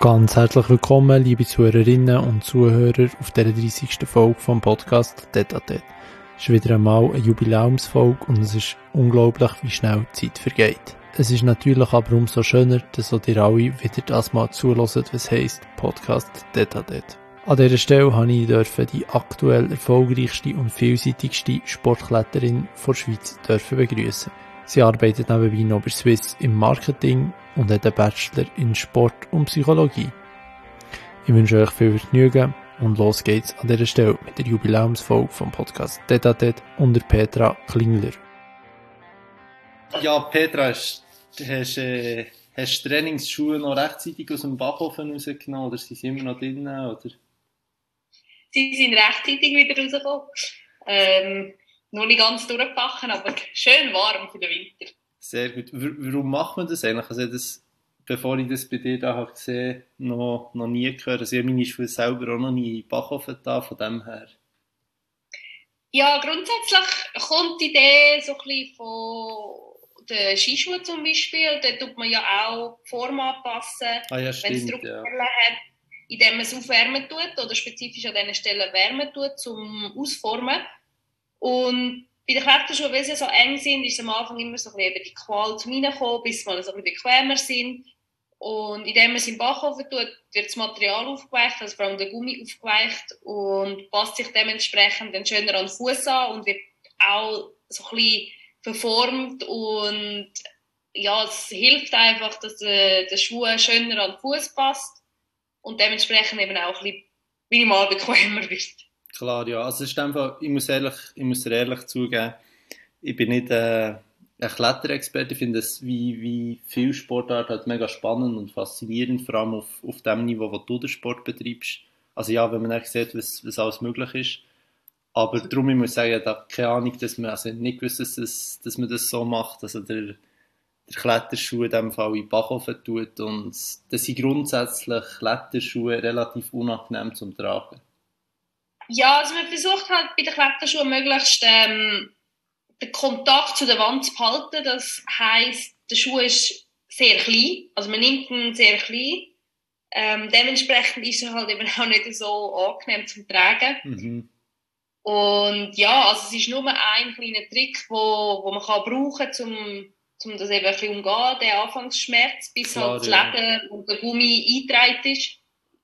Ganz herzlich willkommen, liebe Zuhörerinnen und Zuhörer, auf der 30. Folge vom Podcast Tête à Tête. Es ist wieder einmal eine Jubiläumsfolge und es ist unglaublich, wie schnell die Zeit vergeht. Es ist natürlich aber umso schöner, dass auch ihr alle wieder das mal zuhören, was heisst Podcast Tête à Tête. An dieser Stelle durfte ich die aktuell erfolgreichste und vielseitigste Sportkletterin der Schweiz begrüßen. Sie arbeitet nebenbei noch bei Swiss im Marketing und hat einen Bachelor in Sport und Psychologie. Ich wünsche euch viel Vergnügen und los geht's an dieser Stelle mit der Jubiläumsfolge vom Podcast Tête à Tête und der Petra Klingler. Ja, Petra, hast du Trainingsschuhe noch rechtzeitig aus dem Backofen rausgenommen oder sind sie immer noch drin? Oder? Sie sind rechtzeitig wieder rausgekommen. Noch nicht ganz durchgebacken, aber schön warm für den Winter. Sehr gut. Warum macht man das eigentlich? Also das, bevor ich das bei dir da habe gesehen, noch nie gehört. Also ich habe meine Schuhe selber auch noch nie in den Backofen da, von dem her. Ja, grundsätzlich kommt die Idee so ein bisschen von den Skischuhen zum Beispiel. Da tut man ja auch die Form anpassen, ja, stimmt, wenn es Druckstellen hat, indem man es aufwärmen tut oder spezifisch an diesen Stellen wärmen tut, zum Ausformen. Und bei den Kletterschuhen, weil sie so eng sind, ist es am Anfang immer so ein bisschen eben die Qual zum Reinkommen, bis sie mal so ein bisschen bequemer sind. Und indem man es im Backofen tut, wird das Material aufgeweicht, also vor allem der Gummi aufgeweicht und passt sich dementsprechend dann schöner an den Fuß an und wird auch so ein bisschen verformt. Und ja, es hilft einfach, dass der Schuh schöner an den Fuß passt und dementsprechend eben auch ein bisschen minimal bequemer wird. Klar, ja. Also es ist einfach, ich muss dir ehrlich zugeben, ich bin nicht ein Kletterexperte. Ich finde es wie viel Sportart halt mega spannend und faszinierend, vor allem auf dem Niveau, wo du den Sport betreibst. Also ja, wenn man eigentlich sieht, was alles möglich ist. Aber darum, ich muss sagen, ich habe keine Ahnung, dass man, also nicht gewusst, dass man das so macht, also der Kletterschuh in diesem Fall in den Backofen tut und das sind grundsätzlich Kletterschuhe relativ unangenehm zum Tragen. Ja, also man versucht halt bei den Kletterschuhen möglichst den Kontakt zu der Wand zu behalten. Das heisst, der Schuh ist sehr klein, also man nimmt ihn sehr klein. Dementsprechend ist er halt eben auch nicht so angenehm zum Tragen. Mhm. Und ja, also es ist nur ein kleiner Trick, wo man kann brauchen kann, um das eben ein bisschen umgehen, den Anfangsschmerz, bis Klar, halt das Leder und der Gummi eingetragen ist.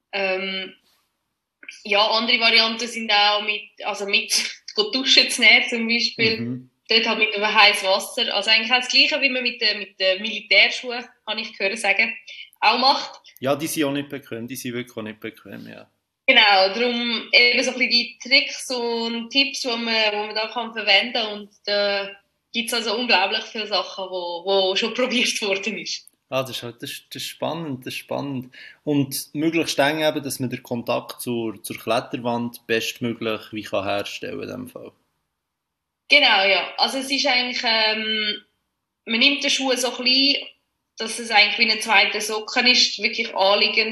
Ja, andere Varianten sind auch mit Duschen zu nehmen zum Beispiel. Mhm. Dort halt mit einem heißes Wasser. Also eigentlich auch das Gleiche, wie man mit den Militärschuhen, habe ich gehört sagen, auch macht. Ja, die sind auch nicht bequem, die sind wirklich auch nicht bequem, ja. Genau, darum eben so ein bisschen die Tricks und Tipps, die man da kann verwenden kann. Und da gibt es also unglaublich viele Sachen, wo schon probiert worden ist. Ah, das ist spannend, das ist spannend. Und möglichst eng eben, dass man den Kontakt zur Kletterwand bestmöglich wie kann herstellen in diesem Fall. Genau, ja. Also es ist eigentlich, man nimmt den Schuh so klein, dass es eigentlich wie ein zweiter Socken ist, wirklich anliegend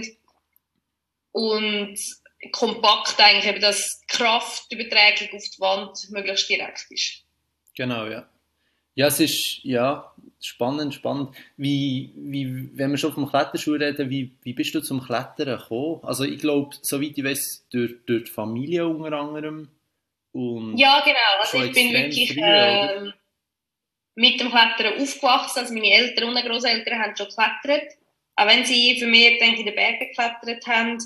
und kompakt eigentlich, eben, dass die Kraftübertragung auf die Wand möglichst direkt ist. Genau, ja. Ja, es ist ja spannend. Wie, wenn wir schon vom Kletterschuh reden, wie bist du zum Klettern gekommen? Also ich glaube, soweit ich weiß, durch die Familie unter anderem. Und ja, genau. Also ich bin wirklich mit dem Klettern aufgewachsen. Also meine Eltern und Grosseltern haben schon geklettert. Auch wenn sie vermehrt in den Bergen geklettert haben.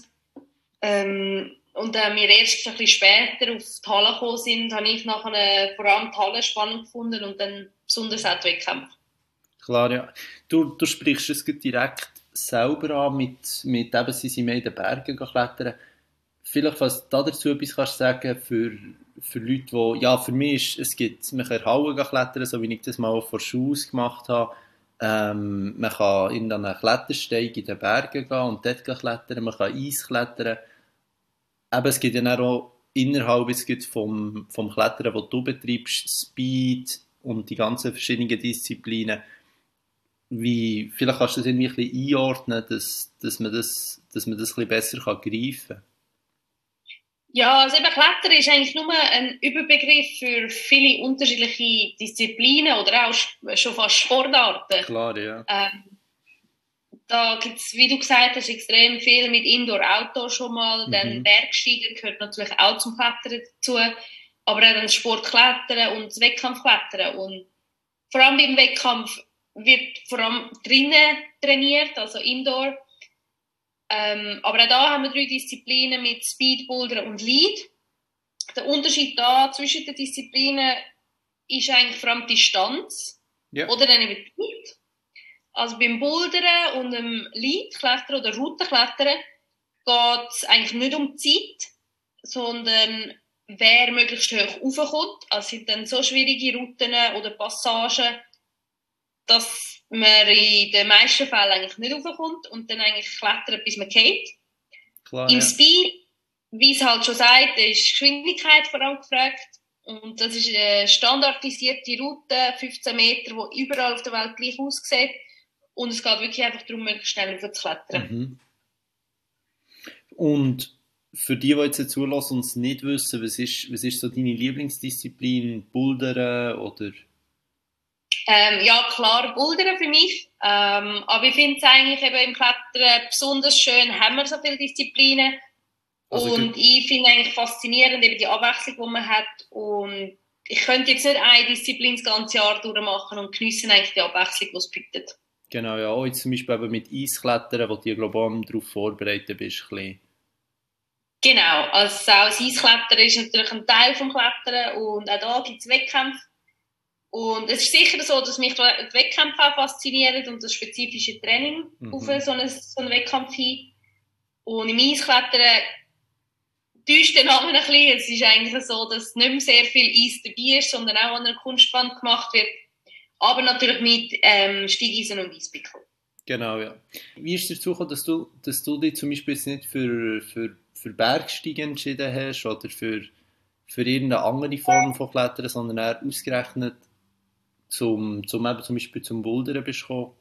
Und wir erst ein bisschen später auf die Halle gekommen sind, habe ich nachher vor allem die Halle spannend gefunden und dann besonders auch die Wettkämpfe. Klar, ja. Du sprichst es direkt selber an, mit eben, sie sind mehr in den Bergen klettern. Vielleicht, was du dazu etwas kannst sagen für Leute, die, ja, für mich ist, man kann in Hauen klettern, so wie ich das mal vor Schule gemacht habe. Man kann in einen Klettersteig in den Bergen gehen und dort klettern, man kann Eis klettern. Aber es gibt ja auch innerhalb vom Klettern, das du betreibst, Speed und die ganzen verschiedenen Disziplinen. Vielleicht kannst du das irgendwie ein bisschen einordnen, dass man das ein bisschen besser greifen kann. Ja, also eben Klettern ist eigentlich nur ein Überbegriff für viele unterschiedliche Disziplinen oder auch schon fast Sportarten. Klar, ja. da gibt es, wie du gesagt hast, extrem viel mit Indoor-Outdoor schon mal. Dann Bergsteigen gehört natürlich auch zum Klettern dazu. Aber auch dann Sportklettern und das Wettkampfklettern. Und vor allem beim Wettkampf wird vor allem drinnen trainiert, also Indoor. Aber auch da haben wir 3 Disziplinen mit Speed, Boulder und Lead. Der Unterschied da zwischen den Disziplinen ist eigentlich vor allem die Distanz oder dann eben die Zeit. Also beim Bouldern und dem Leadklettern oder Routenklettern geht es eigentlich nicht um die Zeit, sondern wer möglichst hoch raufkommt. Also es sind dann so schwierige Routen oder Passagen, dass man in den meisten Fällen eigentlich nicht raufkommt und dann eigentlich klettert, bis man geht. Im Speed, wie es halt schon sagt, ist Geschwindigkeit vor allem gefragt. Und das ist eine standardisierte Route, 15 Meter, die überall auf der Welt gleich aussieht. Und es geht wirklich einfach darum, möglichst schnell hochzuklettern. Und für die jetzt zulassen und es nicht wissen, was ist so deine Lieblingsdisziplin? Bouldern oder? Ja, klar, Bouldern für mich. Aber ich finde es eigentlich eben im Klettern besonders schön, haben wir so viele Disziplinen. Also und ich finde eigentlich faszinierend eben die Abwechslung, die man hat. Und ich könnte jetzt nicht eine Disziplin das ganze Jahr durchmachen und geniessen eigentlich die Abwechslung, die es bietet. Genau, ja. Auch jetzt zum Beispiel eben mit Eisklettern, wo du global darauf vorbereitet bist. Genau, also auch das Eisklettern ist natürlich ein Teil des Klettern und auch da gibt es Wettkämpfe. Und es ist sicher so, dass mich die Wettkämpfe auch faszinieren und das spezifische Training auf so einen Wettkampf hin. Und im Eisklettern täuscht der Name ein bisschen. Es ist eigentlich so, dass nicht mehr sehr viel Eis dabei ist, sondern auch an einer Kunstbahn gemacht wird. Aber natürlich mit Steigeisen und Eispickel. Genau, ja. Wie ist es dazu gekommen, dass du dich zum Beispiel jetzt nicht für Bergsteigen entschieden hast oder für irgendeine andere Form von Klettern, sondern eher ausgerechnet eben zum Beispiel zum Bouldern bist gekommen?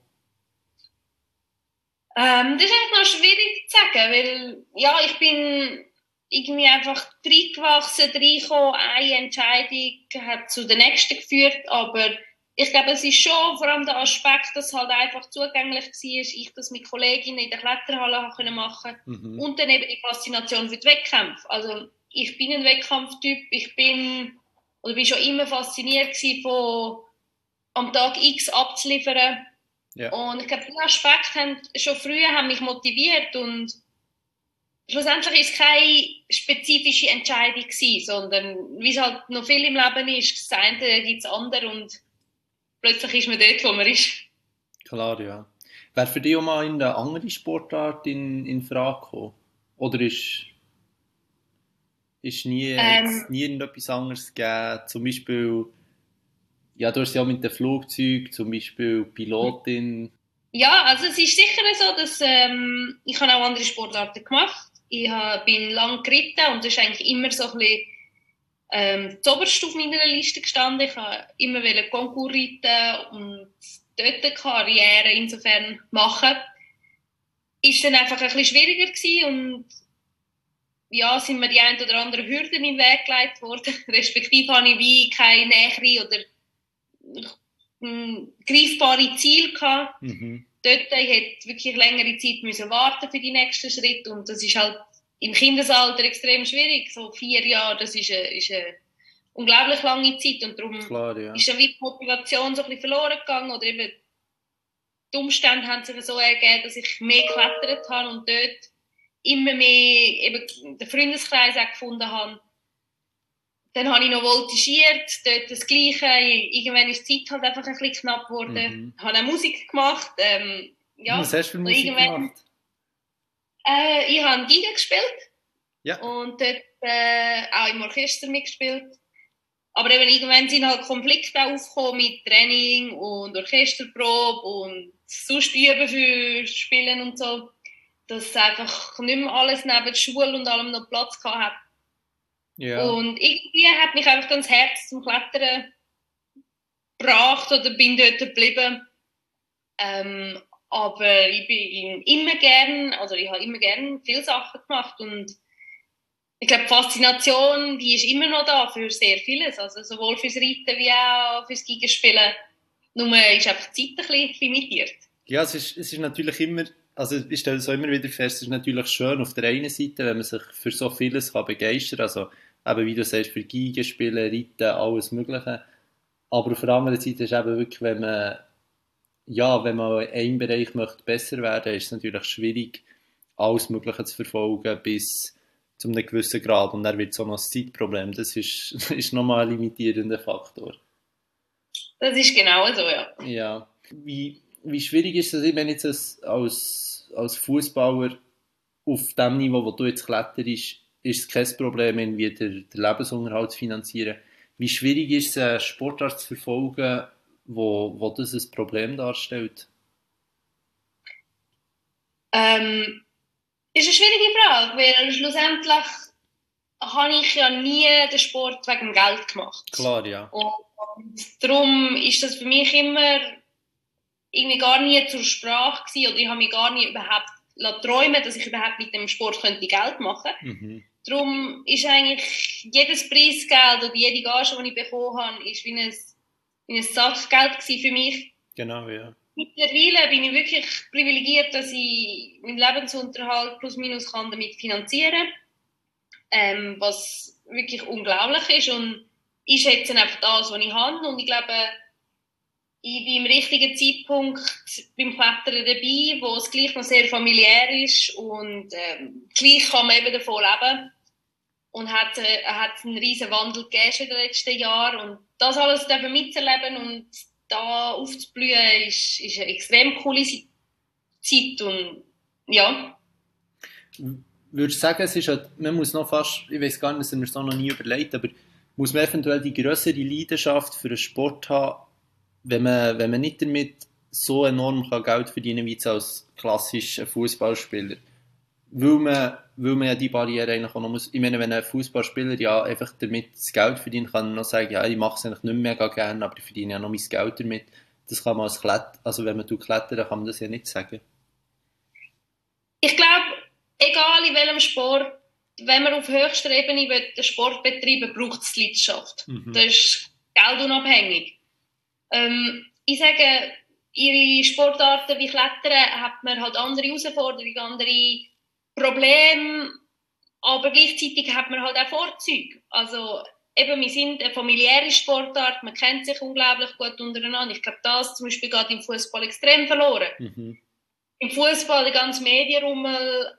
Das ist eigentlich noch schwierig zu sagen, weil ja, ich bin irgendwie einfach reingewachsen, reingekommen. Eine Entscheidung hat zu der nächsten geführt, aber ich glaube, es ist schon vor allem der Aspekt, dass es halt einfach zugänglich war, ich das mit Kolleginnen in der Kletterhalle machen konnte und dann eben die Faszination für die Wettkämpfe. Also ich bin ein Wettkampftyp, ich bin schon immer fasziniert von am Tag X abzuliefern. Ja. Und ich glaube, diese Aspekte schon früher haben mich motiviert und schlussendlich ist es keine spezifische Entscheidung gewesen, sondern wie es halt noch viel im Leben ist, das eine gibt es andere und plötzlich ist man dort, wo man ist. Klar, ja. Wäre für dich auch mal eine andere Sportart in Frage gekommen? Oder ist nie irgendetwas anderes gegeben? Zum Beispiel, ja, du hast ja auch mit dem Flugzeug, zum Beispiel Pilotin. Ja, also es ist sicher so, dass ich habe auch andere Sportarten gemacht. Ich bin lang geritten und das ist eigentlich immer so ein bisschen zuoberst auf meiner Liste gestanden. Ich wollte immer Konkurs reiten und dort eine Karriere insofern machen. Ist dann einfach ein bisschen schwieriger gewesen und ja, sind mir die ein oder andere Hürden in den Weg gelegt worden. Respektive habe ich wie keine nähere oder greifbare Ziele gehabt. Dort ich hätte wirklich längere Zeit müssen warten für die nächsten Schritte und das ist halt im Kindesalter extrem schwierig. So 4 Jahre, das ist eine unglaublich lange Zeit und darum ist dann wie die Motivation so ein bisschen verloren gegangen oder eben die Umstände haben sich so ergeben, dass ich mehr geklettert habe und dort immer mehr eben den Freundeskreis auch gefunden habe. Dann habe ich noch voltigiert, dort das Gleiche. Irgendwann ist die Zeit halt einfach ein bisschen knapp geworden. Ich habe auch Musik gemacht. Was hast du für Musik gemacht? Ich habe Geige gespielt. Ja. Und dort auch im Orchester mitgespielt. Aber eben irgendwann sind halt Konflikte aufgekommen mit Training und Orchesterprobe und sonst Üben für Spielen und so. Dass einfach nicht mehr alles neben der Schule und allem noch Platz gehabt hat. Ja. Und irgendwie hat mich einfach dann das Herz zum Klettern gebracht oder bin dort geblieben. Aber ich bin immer gern, also ich habe immer gern viele Sachen gemacht und ich glaube, die Faszination, die ist immer noch da für sehr vieles, also sowohl fürs Reiten wie auch fürs Geigenspielen. Nur ist einfach die Zeit ein bisschen limitiert. Ja, es ist natürlich immer also ich stelle es auch immer wieder fest, es ist natürlich schön auf der einen Seite, wenn man sich für so vieles kann begeistern kann, also eben wie du sagst, für Geige spielen, Reiten, alles Mögliche. Aber auf der anderen Seite ist eben wirklich, wenn man in einem Bereich möchte besser werden, ist es natürlich schwierig, alles Mögliche zu verfolgen bis zu einem gewissen Grad. Und dann wird es auch noch ein Zeitproblem. Das ist, ist nochmal ein limitierender Faktor. Das ist genau so, ja. Ja. Wie schwierig ist es, wenn jetzt als Fußballer auf dem Niveau, wo du jetzt kletterst, ist es kein Problem, irgendwie den Lebensunterhalt zu finanzieren. Wie schwierig ist es, einen Sportart zu verfolgen, wo das ein Problem darstellt? Ist eine schwierige Frage, weil schlussendlich habe ich ja nie den Sport wegen Geld gemacht. Klar, ja. Und darum ist das für mich immer irgendwie gar nie zur Sprache gewesen, oder ich habe mich gar nie überhaupt träumen, dass ich überhaupt mit dem Sport könnte Geld machen könnte. Mhm. Darum ist eigentlich jedes Preisgeld oder jede Gage, die ich bekommen habe, ist wie ein Sackgeld gewesen für mich. Genau, ja. Mittlerweile bin ich wirklich privilegiert, dass ich meinen Lebensunterhalt plus minus kann damit finanzieren kann, was wirklich unglaublich ist. Und ich schätze einfach das, was ich habe. Und ich glaube, ich bin im richtigen Zeitpunkt beim Klettern dabei, wo es gleich noch sehr familiär ist und gleich kann man eben davon leben. Und hat einen riesen Wandel gegeben in den letzten Jahren. Und das alles mitzuerleben und da aufzublühen, ist eine extrem coole Zeit. Und ja. Würdest du sagen, es ist halt, man muss noch fast, ich weiß gar nicht, das haben wir es noch nie überlegt, aber muss man eventuell die grössere Leidenschaft für einen Sport haben, wenn man nicht damit so enorm Geld verdienen kann, wie jetzt als klassischer Fußballspieler? Weil man ja die Barriere eigentlich auch noch muss. Ich meine, wenn ein Fußballspieler ja einfach damit das Geld verdient, kann er noch sagen, ja, ich mache es eigentlich nicht mega gerne, aber ich verdiene ja noch mein Geld damit. Das kann man als also wenn man klettern, kann man das ja nicht sagen. Ich glaube, egal in welchem Sport, wenn man auf höchster Ebene den Sport betreiben will, braucht es Leidenschaft. Mhm. Das ist geldunabhängig. Ich sage, ihre Sportarten wie Klettern hat man halt andere Herausforderungen, andere Probleme, aber gleichzeitig hat man halt auch Vorzüge. Also eben, wir sind eine familiäre Sportart, man kennt sich unglaublich gut untereinander. Ich glaube, das zum Beispiel geht im Fußball extrem verloren. Mhm. Im Fußball, der ganze Medienrummel,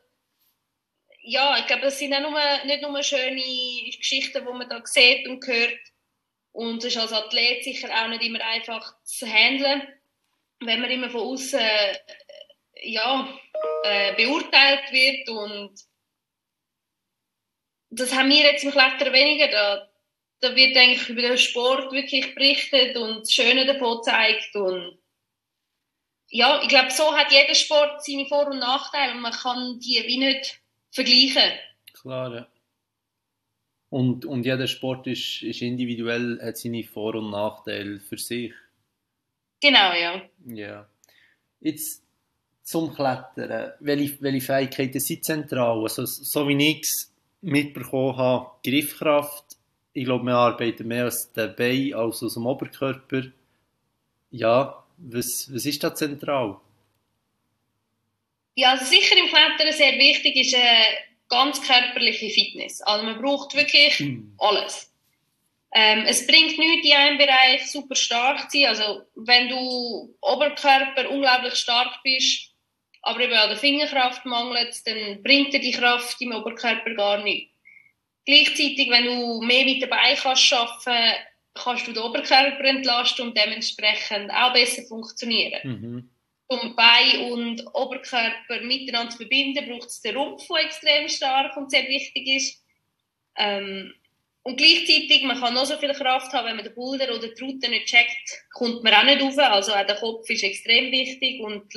ja, ich glaube, das sind auch nicht nur schöne Geschichten, die man da sieht und hört. Und es ist als Athlet sicher auch nicht immer einfach zu handeln, wenn man immer von außen beurteilt wird. Und das haben wir jetzt im Klettern weniger. Da wird eigentlich über den Sport wirklich berichtet und das Schöne davon gezeigt. Und ja, ich glaube, so hat jeder Sport seine Vor- und Nachteile und man kann die wie nicht vergleichen. Klar, ja. Und jeder Sport ist individuell, hat seine Vor- und Nachteile für sich. Genau, ja. Ja. Jetzt zum Klettern. Welche Fähigkeiten sind zentral? Also, so wie ich es mitbekommen habe, Griffkraft. Ich glaube, man arbeitet mehr aus den Beinen als aus dem Oberkörper. Ja, was ist da zentral? Ja, also sicher im Klettern sehr wichtig ist ganz körperliche Fitness. Also man braucht wirklich alles. Es bringt nichts, in einem Bereich super stark zu sein. Also wenn du Oberkörper unglaublich stark bist, aber eben an der Fingerkraft mangelt, dann bringt dir die Kraft im Oberkörper gar nichts. Gleichzeitig, wenn du mehr mit den Beinen arbeiten kannst du den Oberkörper entlasten und dementsprechend auch besser funktionieren. Mhm. Um Bein und Oberkörper miteinander zu verbinden, braucht es den Rumpf, der extrem stark und sehr wichtig ist. Und gleichzeitig, man kann noch so viel Kraft haben, wenn man den Boulder oder die Route nicht checkt, kommt man auch nicht rauf. Also auch der Kopf ist extrem wichtig und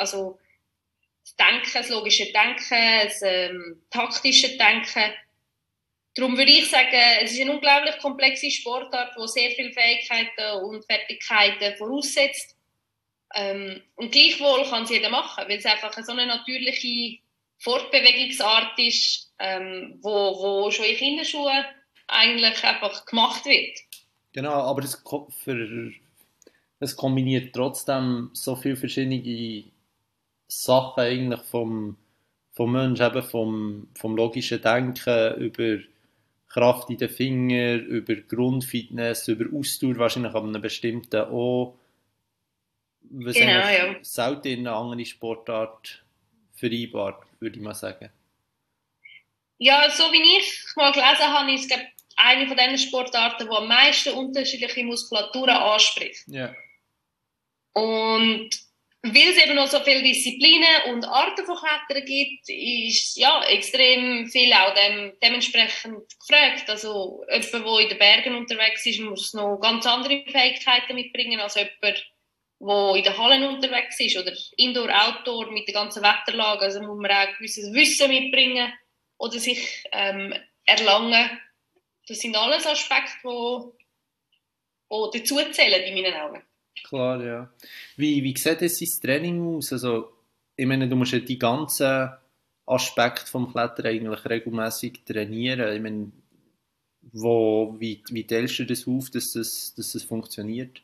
das logische Denken, das taktische Denken. Darum würde ich sagen, es ist eine unglaublich komplexe Sportart, die sehr viele Fähigkeiten und Fertigkeiten voraussetzt. Und gleichwohl kann es jeder machen, weil es einfach so eine natürliche Fortbewegungsart ist, wo schon in Kinderschuhen eigentlich einfach gemacht wird. Genau, aber es kombiniert trotzdem so viele verschiedene Sachen eigentlich vom Mensch, eben vom logischen Denken, über Kraft in den Fingern, über Grundfitness, über Ausdauer wahrscheinlich an einem bestimmten auch, was Genau, eigentlich ja. selten in einer anderen Sportart vereinbart, würde ich mal sagen. Ja, so wie ich mal gelesen habe, ist es eine von den Sportarten, die am meisten unterschiedliche Muskulaturen anspricht. Ja. Und weil es eben noch so viele Disziplinen und Arten von Klettern gibt, ist ja extrem viel auch dementsprechend gefragt. Also jemand, der in den Bergen unterwegs ist, muss noch ganz andere Fähigkeiten mitbringen als jemand, der in den Hallen unterwegs ist oder Indoor, Outdoor mit der ganzen Wetterlage. Also muss man auch gewisses Wissen mitbringen oder sich erlangen. Das sind alles Aspekte, die dazu zählen in meinen Augen. Klar, ja. Wie sieht das sein Training aus? Also, ich meine, du musst ja die ganzen Aspekte vom Klettern eigentlich regelmäßig trainieren. Ich meine, wie teilst du das auf, dass das funktioniert?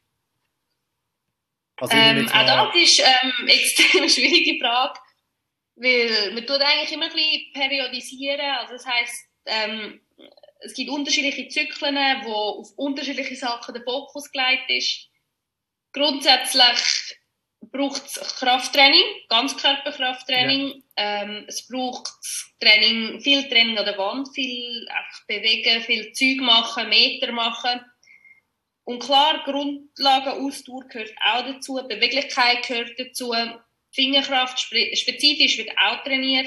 Also, ich nehme jetzt mal... Auch das ist eine extrem schwierige Frage, weil man tut eigentlich immer ein bisschen periodisieren. Also das heisst, es gibt unterschiedliche Zyklen, wo auf unterschiedliche Sachen der Fokus gelegt ist. Grundsätzlich braucht es Krafttraining, Ganzkörperkrafttraining. Ja. Es braucht viel Training an der Wand, viel einfach bewegen, viel Zeug machen, Meter machen. Und klar, Grundlagenausdauer gehört auch dazu, Beweglichkeit gehört dazu, Fingerkraft spezifisch wird auch trainiert.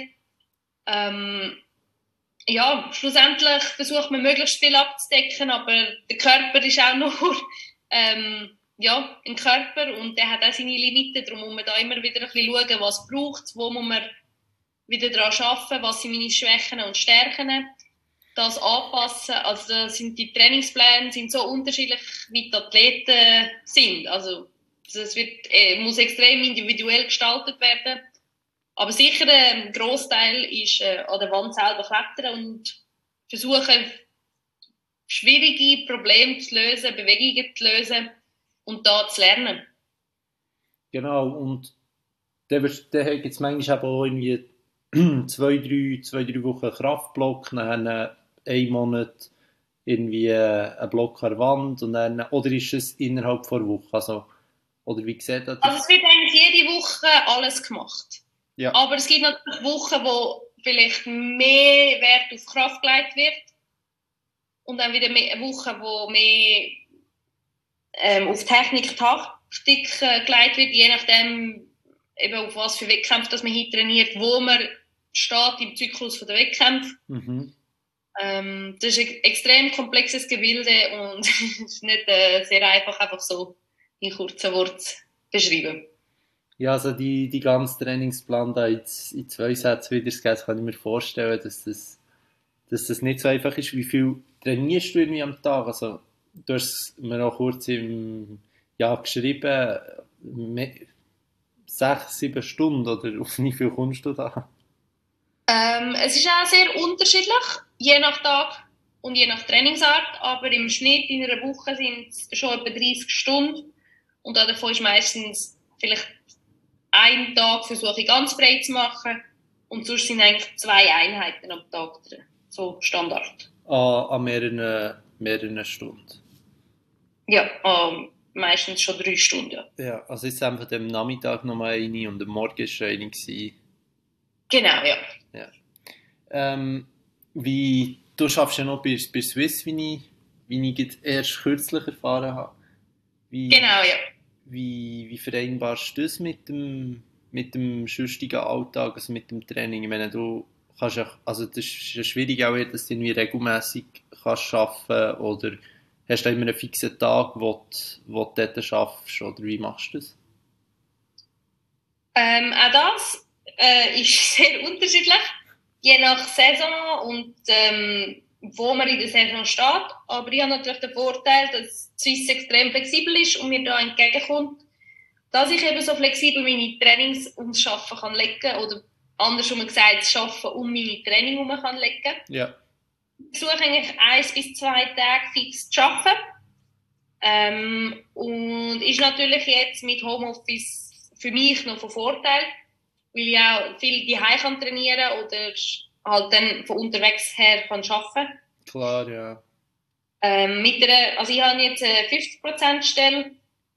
Ja, schlussendlich versucht man möglichst viel abzudecken, aber der Körper ist auch nur ja, ein Körper und der hat auch seine Limiten, darum muss man da immer wieder ein bisschen schauen, was braucht es, wo muss man wieder daran arbeiten, was sind meine Schwächen und Stärken, das anpassen. Also da sind die Trainingspläne sind so unterschiedlich, wie die Athleten sind. Also das muss extrem individuell gestaltet werden. Aber sicher ein Grossteil ist an der Wand selber klettern und versuchen, schwierige Probleme zu lösen, Bewegungen zu lösen und da zu lernen. Genau, und dann gibt es manchmal auch irgendwie zwei, drei Wochen Kraftblock, dann einen Monat irgendwie ein Block an der Wand und dann, oder ist es innerhalb der Woche? Also, oder wie sieht das? Also es wird eigentlich jede Woche alles gemacht. Ja. Aber es gibt natürlich Wochen, wo vielleicht mehr Wert auf Kraft gelegt wird und dann wieder Wochen, wo mehr auf Technik, Taktik gelegt wird, je nachdem eben auf was für Wettkämpfe dass man hier trainiert, wo man steht im Zyklus der Wettkämpfe. Mhm. Das ist ein extrem komplexes Gebilde und es ist nicht sehr einfach so in kurzen Worten beschreiben. Ja, also die ganze Trainingsplan da in 2 Sätzen wiederzugeben, kann ich mir vorstellen, dass das nicht so einfach ist. Wie viel trainierst du irgendwie am Tag? Also, du hast mir auch kurz geschrieben, 6-7 Stunden, oder auf wie viel kommst du da? Es ist auch sehr unterschiedlich, je nach Tag und je nach Trainingsart, aber im Schnitt in einer Woche sind es schon etwa 30 Stunden und davon ist meistens vielleicht einen Tag versuche ich ganz breit zu machen und sonst sind eigentlich 2 Einheiten am Tag drin, so Standard. An mehreren Stunden? Ja, meistens schon 3 Stunden. Ja, ja, also ist es einfach am Nachmittag nochmal eine und am Morgen war schon eine gewesen. Genau, ja. Du schaffst ja noch bei Swiss, wie ich erst kürzlich erfahren habe. Genau, ja. Wie vereinbarst du das mit dem sonstigen Alltag, also mit dem Training? Ich meine, du kannst ja, also das ist ja schwierig auch, dass du irgendwie regelmässig kannst arbeiten oder hast du immer einen fixen Tag, wo du dort schaffst, oder wie machst du das? Auch das ist sehr unterschiedlich, je nach Saison und wo man in der Saison steht. Aber ich habe natürlich den Vorteil, dass Swiss extrem flexibel ist und mir da entgegenkommt, dass ich eben so flexibel meine Trainings ums Arbeiten kann legen oder andersrum gesagt, das Arbeiten um meine Training herum kann legen. Ja. Ich versuche eigentlich 1 bis 2 Tage fix zu arbeiten. Und ist natürlich jetzt mit Homeoffice für mich noch von Vorteil, weil ich auch viel daheim kann trainieren oder halt dann von unterwegs her kann arbeiten. Klar, ja. Also ich habe jetzt eine 50% Stelle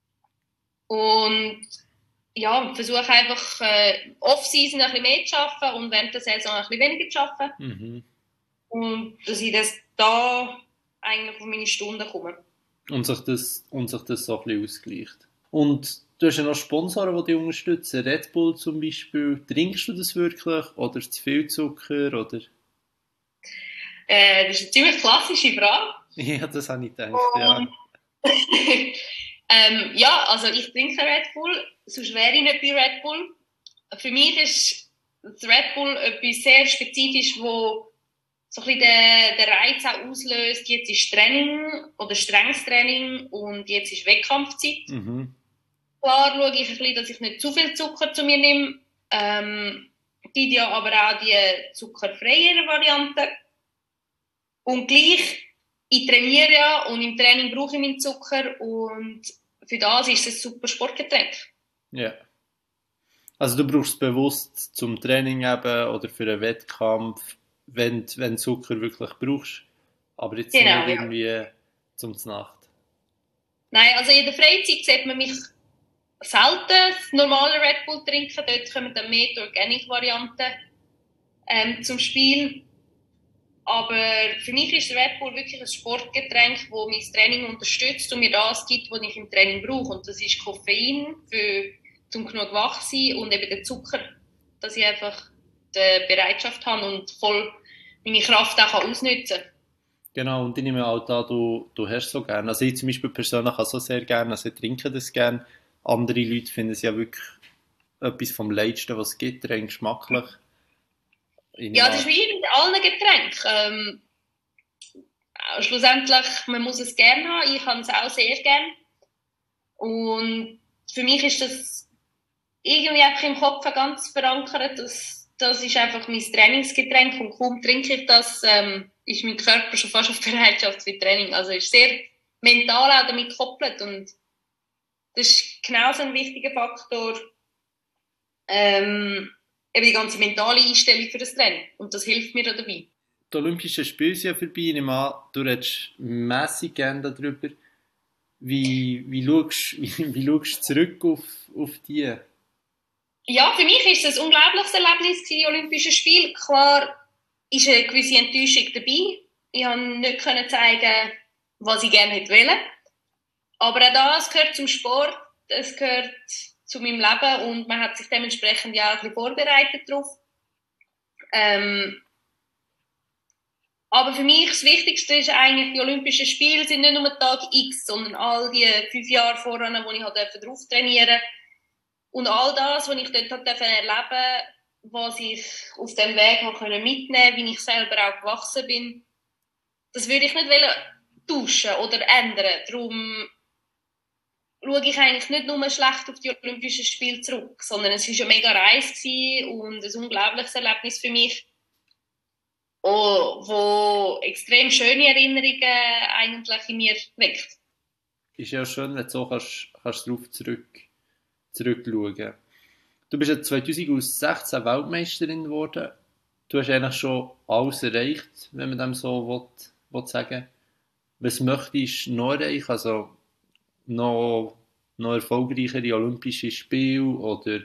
und ja, versuche einfach Off-Season ein bisschen mehr zu arbeiten und während der Saison ein bisschen weniger zu arbeiten. Mhm. Und dass ich das da eigentlich auf meine Stunden komme. Und sich das so ein bisschen ausgleicht. Und du hast ja noch Sponsoren, die dich unterstützen. Red Bull zum Beispiel. Trinkst du das wirklich? Oder zu viel Zucker? Oder? Das ist eine ziemlich klassische Frage. Ja, das habe ich gedacht, ja. Ja, also ich trinke Red Bull, sonst wäre ich nicht bei Red Bull. Für mich ist das Red Bull etwas sehr Spezifisches, wo so ein bisschen den Reiz auch auslöst. Jetzt ist Training oder strenges Training und jetzt ist Wettkampfzeit. Mhm. Klar schaue ich ein bisschen, dass ich nicht zu viel Zucker zu mir nehme. Gibt ja aber auch die zuckerfreie Variante. Und gleich, ich trainiere ja und im Training brauche ich meinen Zucker und für das ist es ein super Sportgetränk. Ja. Also du brauchst es bewusst zum Training eben oder für einen Wettkampf, wenn du Zucker wirklich brauchst. Aber jetzt Genau, nicht ja. irgendwie zum Nacht. Nein, also in der Freizeit sieht man mich selten das normale Red Bull trinken. Dort kommen dann mehr die Organic-Varianten zum Spiel. Aber für mich ist Red Bull wirklich ein Sportgetränk, das mein Training unterstützt und mir das gibt, was ich im Training brauche. Und das ist Koffein, um genug wach zu sein und eben der Zucker, dass ich einfach die Bereitschaft habe und voll meine Kraft auch ausnutzen kann. Genau, und ich nehme auch da, du hast so gerne. Also ich zum Beispiel persönlich auch so sehr gerne, also ich trinke das gerne. Andere Leute finden es ja wirklich etwas vom Leichtesten, was es gibt, rein geschmacklich. Ja, das ist wie mit allen Getränken. Schlussendlich, man muss es gerne haben. Ich habe es auch sehr gerne. Und für mich ist das irgendwie einfach im Kopf ganz verankert. Das ist einfach mein Trainingsgetränk und kaum trinke ich das, ist mein Körper schon fast auf Bereitschaft für Training. Also ist sehr mental auch damit gekoppelt und das ist genauso ein wichtiger Faktor, eben die ganze mentale Einstellung für das Training und das hilft mir da dabei. Die Olympischen Spiele sind ja vorbei. Ich nehme an, du redest mässig gerne darüber. Wie schaust du zurück auf die? Ja, für mich ist es ein unglaubliches Erlebnis, die Olympischen Spiele. Klar ist eine gewisse Enttäuschung dabei. Ich konnte nicht zeigen, was ich gerne hätte wollen. Aber auch das gehört zum Sport, es gehört zu meinem Leben und man hat sich dementsprechend ja auch ein bisschen vorbereitet darauf. Aber für mich das Wichtigste ist eigentlich, die Olympischen Spiele sind nicht nur Tag X, sondern all die 5 Jahre voran, wo ich halt drauf trainieren durfte. Und all das, was ich dort erleben durfte, was ich auf dem Weg mitnehmen konnte, wie ich selber auch gewachsen bin, das würde ich nicht tauschen oder ändern. Darum schaue ich eigentlich nicht nur schlecht auf die Olympischen Spiele zurück, sondern es war eine mega Reise und ein unglaubliches Erlebnis für mich, wo extrem schöne Erinnerungen eigentlich in mir weckt. Ist ja schön, wenn du so kannst darauf zurückschauen. Du bist ja 2016 Weltmeisterin geworden. Du hast eigentlich schon alles erreicht, wenn man dem so will sagen. Was möchtest du noch erreichen? Also noch erfolgreichere Olympische Spiele oder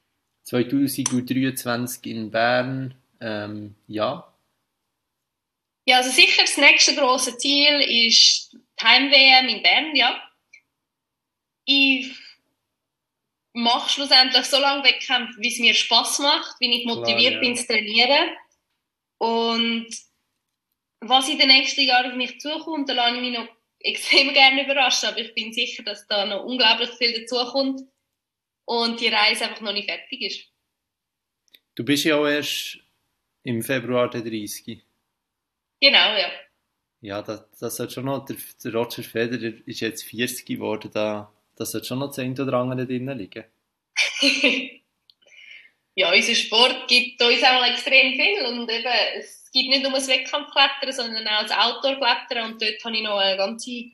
2023 in Bern? Ja. Ja, also sicher das nächste grosse Ziel ist die Heim-WM in Bern, ja. Ich mache schlussendlich so lange Wettkämpfe, wie es mir Spass macht, wie ich motiviert bin zu trainieren. Und was in den nächsten Jahren auf mich zukommt, da lasse ich mich noch extrem gerne überraschen. Aber ich bin sicher, dass da noch unglaublich viel dazukommt und die Reise einfach noch nicht fertig ist. Du bist ja auch erst im Februar der 30. Genau, ja. Ja, das hat schon noch, der Roger Federer ist jetzt 40 geworden, das hat schon noch das eine oder andere drin liegen. Ja, unser Sport gibt uns auch extrem viel und eben, es gibt nicht nur das Wettkampfklettern, sondern auch das Outdoor-Klettern und dort habe ich noch eine ganze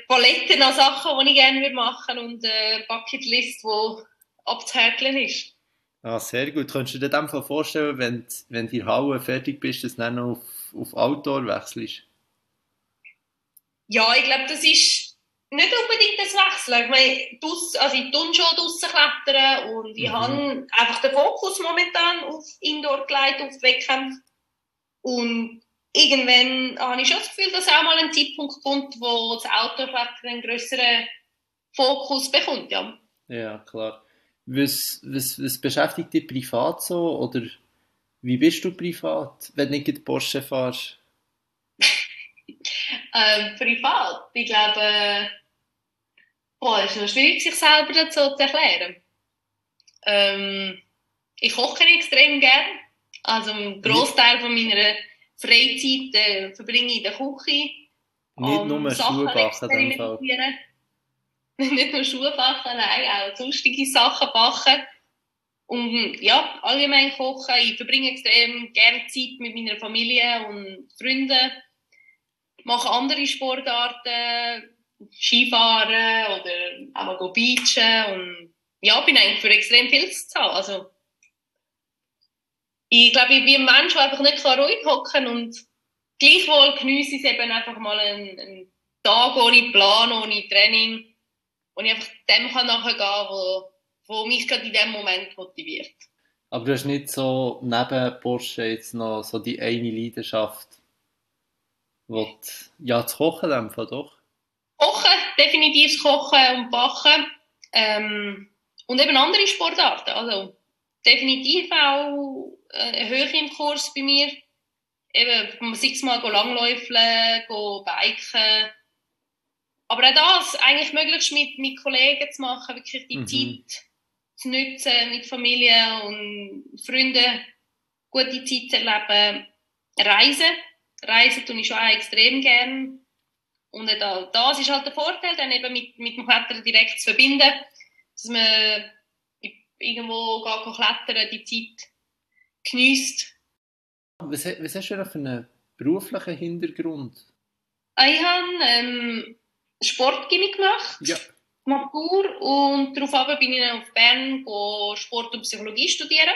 Palette an Sachen, die ich gerne machen würde und eine Bucketlist, die abzuhäkeln ist. Ah, sehr gut. Könntest du dir dann vorstellen, wenn die Halle fertig bist, dass du dann noch auf Outdoor wechselst? Ja, ich glaube, das ist nicht unbedingt das Wechseln. Ich meine, also ich tue schon draussen klettern und ich habe einfach den Fokus momentan auf Indoor gelegt, auf die Wettkämpfe. Und irgendwann habe ich schon das Gefühl, dass auch mal ein Zeitpunkt kommt, wo das Outdoor-Klettern einen grösseren Fokus bekommt, ja. Ja, klar. Was beschäftigt dich privat so? Oder wie bist du privat, wenn du nicht Porsche fährst? Privat, ich glaube, es ist noch schwierig, sich selber dazu zu erklären. Ich koche extrem gern. Also einen Grossteil von meiner Freizeit verbringe ich in der Küche. Nicht nur Sachen Schuhe backen in dem Fall. experimentieren. Nicht nur Schuhe backen, nein, auch sonstige Sachen backen. Und ja, allgemein kochen. Ich verbringe extrem gerne Zeit mit meiner Familie und Freunden. Mache andere Sportarten, Skifahren oder auch mal go beachen. Und ja, bin eigentlich für extrem viel zu zahlen. Also, ich glaube, ich bin ein Mensch, der einfach nicht ruhig hocken kann und gleichwohl geniesse ich es eben einfach mal einen Tag ohne Plan, ohne Training und ich einfach dem kann nachgehen kann, wo mich gerade in dem Moment motiviert. Aber du hast nicht so neben Porsche jetzt noch so die eine Leidenschaft, ja, zu kochen in dem Fall, doch? Kochen, definitiv das Kochen und Backen. Und eben andere Sportarten. Also definitiv auch hoch im Kurs bei mir. Eben, sei es mal langläufeln, biken. Aber auch das eigentlich möglichst mit Kollegen zu machen, wirklich die Zeit zu nutzen, mit Familie und Freunden gute Zeit zu erleben. Reisen tue ich schon auch extrem gern. Und das ist halt der Vorteil, dann eben mit dem Klettern direkt zu verbinden, dass man irgendwo klettern, die Zeit geniesst. Was hast du denn für einen beruflichen Hintergrund? Ich habe Sportgymnastik gemacht, ja. Matur, und daraufhin bin ich auf Bern Sport und Psychologie studieren.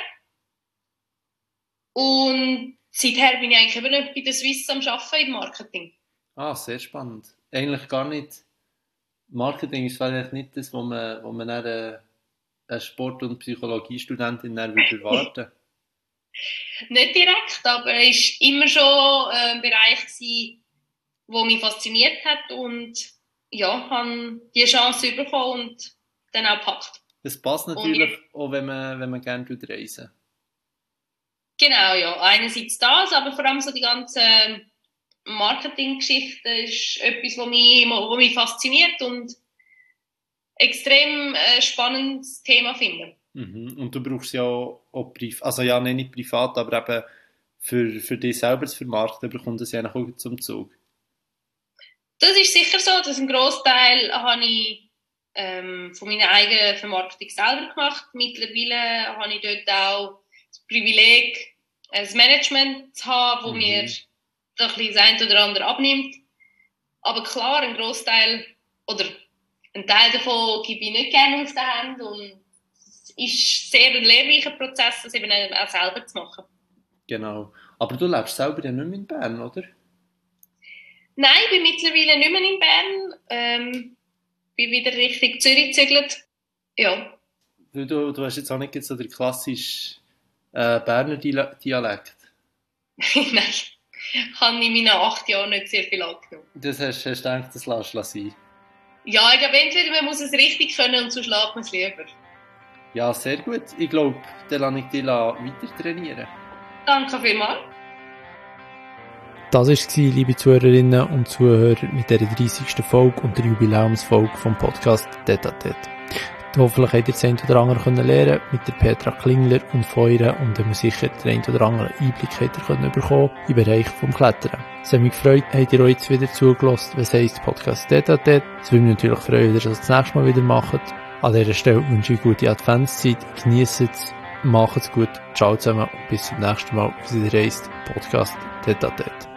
Und seither bin ich eigentlich eben bei der Swiss am Arbeiten im Marketing. Ah, sehr spannend. Eigentlich gar nicht. Marketing ist vielleicht nicht das, wo man eine Sport- und Psychologiestudentin erwarten. Nicht direkt, aber es war immer schon ein Bereich, der mich fasziniert hat und ja, habe die Chance bekommen und dann auch gepackt. Das passt natürlich auch, wenn man gerne reisen. Genau, ja. Einerseits das, aber vor allem so die ganze Marketinggeschichte ist etwas, was mich fasziniert und extrem spannendes Thema finde. Und du brauchst ja auch also ja, nicht privat, aber eben für dich selber zu vermarkten, bekommt das ja auch zum Zug. Das ist sicher so, dass ein Grossteil habe ich von meiner eigenen Vermarktung selber gemacht. Mittlerweile habe ich dort auch das Privileg, ein Management zu haben, das mir das ein oder andere abnimmt. Aber klar, ein Grossteil oder ein Teil davon gebe ich nicht gerne aus der Hand und es ist sehr ein lehrreicher Prozess, das eben auch selber zu machen. Genau. Aber du lebst selber ja nicht mehr in Bern, oder? Nein, ich bin mittlerweile nicht mehr in Bern. Bin wieder Richtung Zürich gezügelt. Ja. Du hast jetzt auch nicht so den klassischen Berner Dialekt. Nein, ich habe in meinen 8 Jahren nicht sehr viel angenommen. Das hast du gedacht, das lässt sein? Ja, ich glaube, entweder man muss es richtig können und sonst lässt man es lieber. Ja, sehr gut. Ich glaube, dann lasse ich dich weiter trainieren. Danke vielmals. Das war, liebe Zuhörerinnen und Zuhörer, mit der 30. Folge und der Jubiläumsfolge vom Podcast Tête à Tête. Hoffentlich habt ihr das eine oder andere lernen mit der Petra Klingler und von ihr und dann sicher den einen oder anderen Einblick bekommen im Bereich vom Klettern. Es hat mich gefreut, habt ihr euch jetzt wieder zugelassen, was heisst Podcast Tête à Tête. Es würde mich natürlich freuen, wenn ihr das nächste Mal wieder macht. An dieser Stelle wünsche ich gute Adventszeit, genießt es, macht es gut, ciao zusammen und bis zum nächsten Mal, was wieder heisst Podcast Tête à Tête.